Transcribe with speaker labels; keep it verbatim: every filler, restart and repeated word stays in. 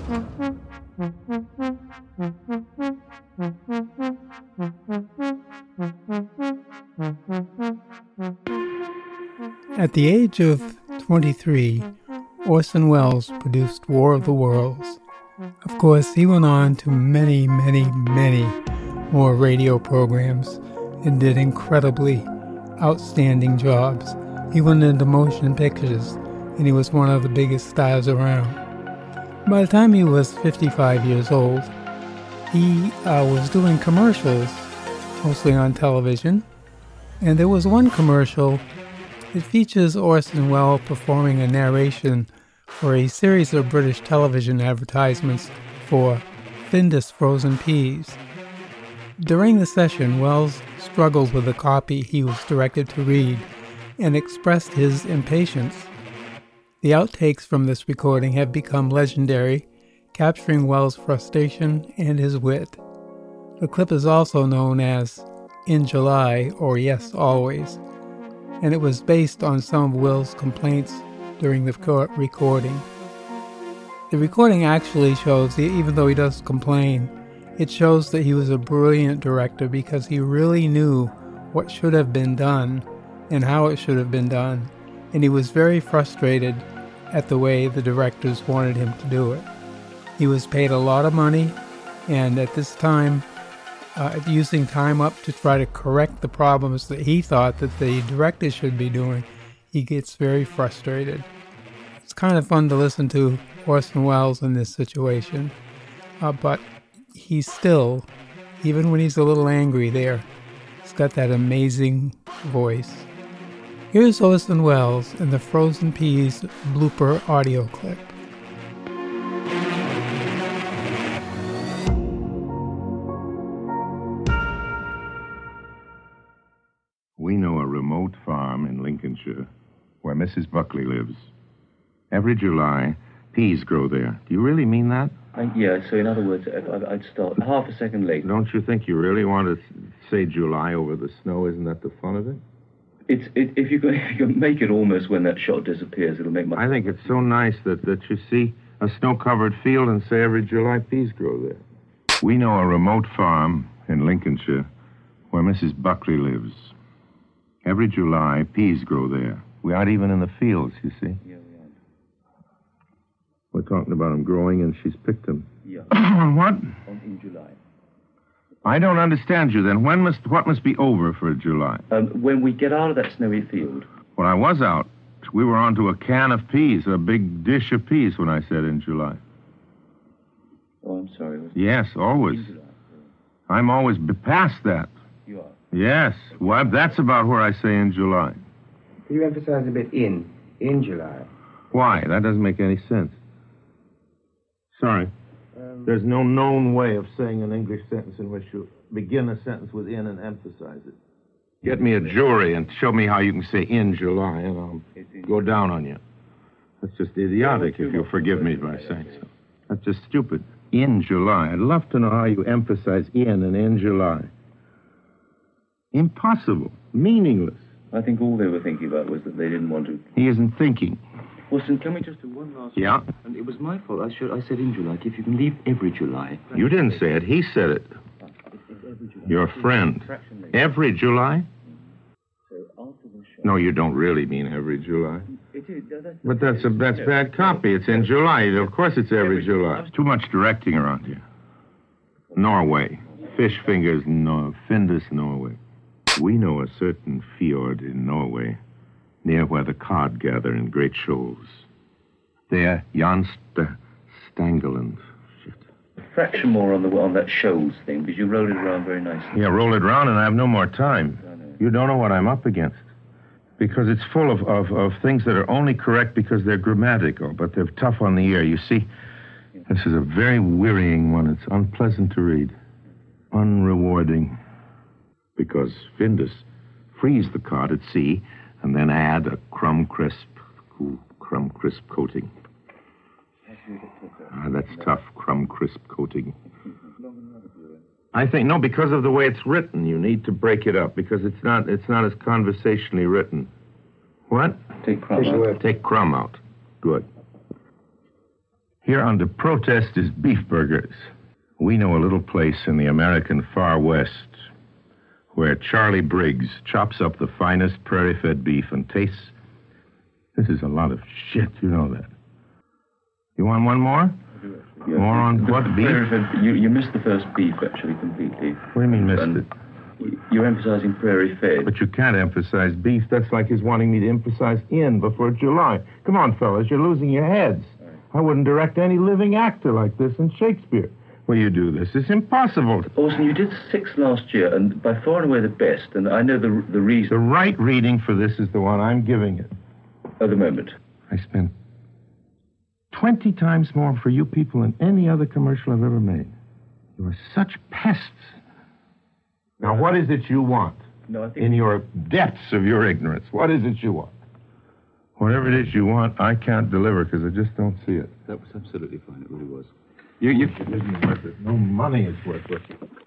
Speaker 1: At the age of twenty-three, Orson Welles produced War of the Worlds. Of course, he went on to many, many, many more radio programs and did incredibly outstanding jobs. He went into motion pictures, and he was one of the biggest stars around. By the time he was fifty-five years old, he uh, was doing commercials, mostly on television, and there was one commercial. It features Orson Welles performing a narration for a series of British television advertisements for Findus frozen peas. During the session, Welles struggled with the copy he was directed to read and expressed his impatience. The outtakes from this recording have become legendary, capturing Welles' frustration and his wit. The clip is also known as In July or Yes Always, and it was based on some of Welles' complaints during the recording. The recording actually shows, even though he does complain, it shows that he was a brilliant director because he really knew what should have been done and how it should have been done, and he was very frustrated at the way the directors wanted him to do it. He was paid a lot of money, and at this time, uh, using time up to try to correct the problems that he thought that the directors should be doing, he gets very frustrated. It's kind of fun to listen to Orson Welles in this situation, uh, but he's still, even when he's a little angry there, he's got that amazing voice. Here's Orson Welles in the Frozen Peas blooper audio clip.
Speaker 2: We know a remote farm in Lincolnshire where Missus Buckley lives. Every July, peas grow there. Do you really mean that?
Speaker 3: Uh, yeah, so in other words, I'd start half a second late.
Speaker 2: Don't you think you really want to say July over the snow? Isn't that the fun of it?
Speaker 3: It's it, if you can, if you can make it almost when that shot disappears, it'll make my...
Speaker 2: I think it's so nice that, that you see a snow-covered field and say every July peas grow there. We know a remote farm in Lincolnshire where Missus Buckley lives. Every July, peas grow there. We aren't even in the fields, you see.
Speaker 3: Yeah, we aren't.
Speaker 2: We're talking about them growing, and she's picked them.
Speaker 3: Yeah.
Speaker 2: What?
Speaker 3: On, in July.
Speaker 2: I don't understand you, then. When must, what must be over for July?
Speaker 3: Um, when we get out of that snowy field.
Speaker 2: When I was out, we were onto a can of peas, a big dish of peas when I said in July.
Speaker 3: Oh, I'm sorry. Was
Speaker 2: Yes, always.
Speaker 3: In July.
Speaker 2: I'm always be past that.
Speaker 3: You are.
Speaker 2: Yes. Well, that's about where I say in July.
Speaker 4: Could you emphasize a bit in, in July?
Speaker 2: Why? That doesn't make any sense. Sorry.
Speaker 4: Um,
Speaker 2: There's no known way of saying an English sentence in which you begin a sentence with in and emphasize it. Get me a jury and show me how you can say in July, and I'll go down on you. That's just idiotic, if you'll forgive me by saying so. That's just stupid. In July. I'd love to know how you emphasize in and in July. Impossible. Meaningless.
Speaker 3: I think all they were thinking about was that they didn't want to...
Speaker 2: He isn't thinking.
Speaker 3: Wilson, can we just do one last...
Speaker 2: Yeah?
Speaker 3: And it was my fault. I should. I said in July. If you can leave every July...
Speaker 2: You didn't say it. He said it.
Speaker 3: It's, it's every July.
Speaker 2: Your friend. Every July?
Speaker 3: So after the show...
Speaker 2: No, you don't really mean every July.
Speaker 3: It is. That's
Speaker 2: But that's a that's bad copy. It's in July. Of course it's every July. Too much directing around here. Norway. Fish fingers, no, Findus, Norway. We know a certain fjord in Norway, near where the cod gather in great shoals. There, Jan St- Stangeland. Shit.
Speaker 3: A fraction more on the on that shoals thing, because you rolled it around very nicely.
Speaker 2: Yeah, roll it around and I have no more time.
Speaker 3: I know.
Speaker 2: You don't know what I'm up against. Because it's full of, of, of things that are only correct because they're grammatical, but they're tough on the ear. You see, this is a very wearying one. It's unpleasant to read. Unrewarding. Because Findus freeze the cod at sea and then add a crumb crisp, ooh, crumb crisp coating. Ah, that's tough, crumb crisp coating. I think, no, because of the way it's written, you need to break it up, because it's not it's not as conversationally written. What?
Speaker 3: Take crumb out.
Speaker 2: Take crumb out. Good. Here under protest is beef burgers. We know a little place in the American far west where Charlie Briggs chops up the finest prairie-fed beef and tastes... This is a lot of shit, you know that. You want one more?
Speaker 3: Yeah.
Speaker 2: More on
Speaker 3: The
Speaker 2: what, beef?
Speaker 3: prairie-fed- You, you missed the first beef, actually, completely.
Speaker 2: What do you mean missed
Speaker 3: And
Speaker 2: it?
Speaker 3: You're emphasizing prairie-fed.
Speaker 2: But you can't emphasize beef. That's like his wanting me to emphasize in before July. Come on, fellas, you're losing your heads. I wouldn't direct any living actor like this in Shakespeare. Will you do this? It's impossible.
Speaker 3: Orson, you did six last year, and by far and away the best, and I know the the
Speaker 2: The
Speaker 3: reason
Speaker 2: right reading for this is the one I'm giving it.
Speaker 3: at the moment.
Speaker 2: I spent twenty times more for you people than any other commercial I've ever made. You are such pests. Now, what is it you want?
Speaker 3: No, I think...
Speaker 2: In your depths of your ignorance, what is it you want? Whatever it is you want, I can't deliver because I just don't see it.
Speaker 5: That was absolutely fine. It really was. You, you...
Speaker 2: It isn't worth it. No money is worth it.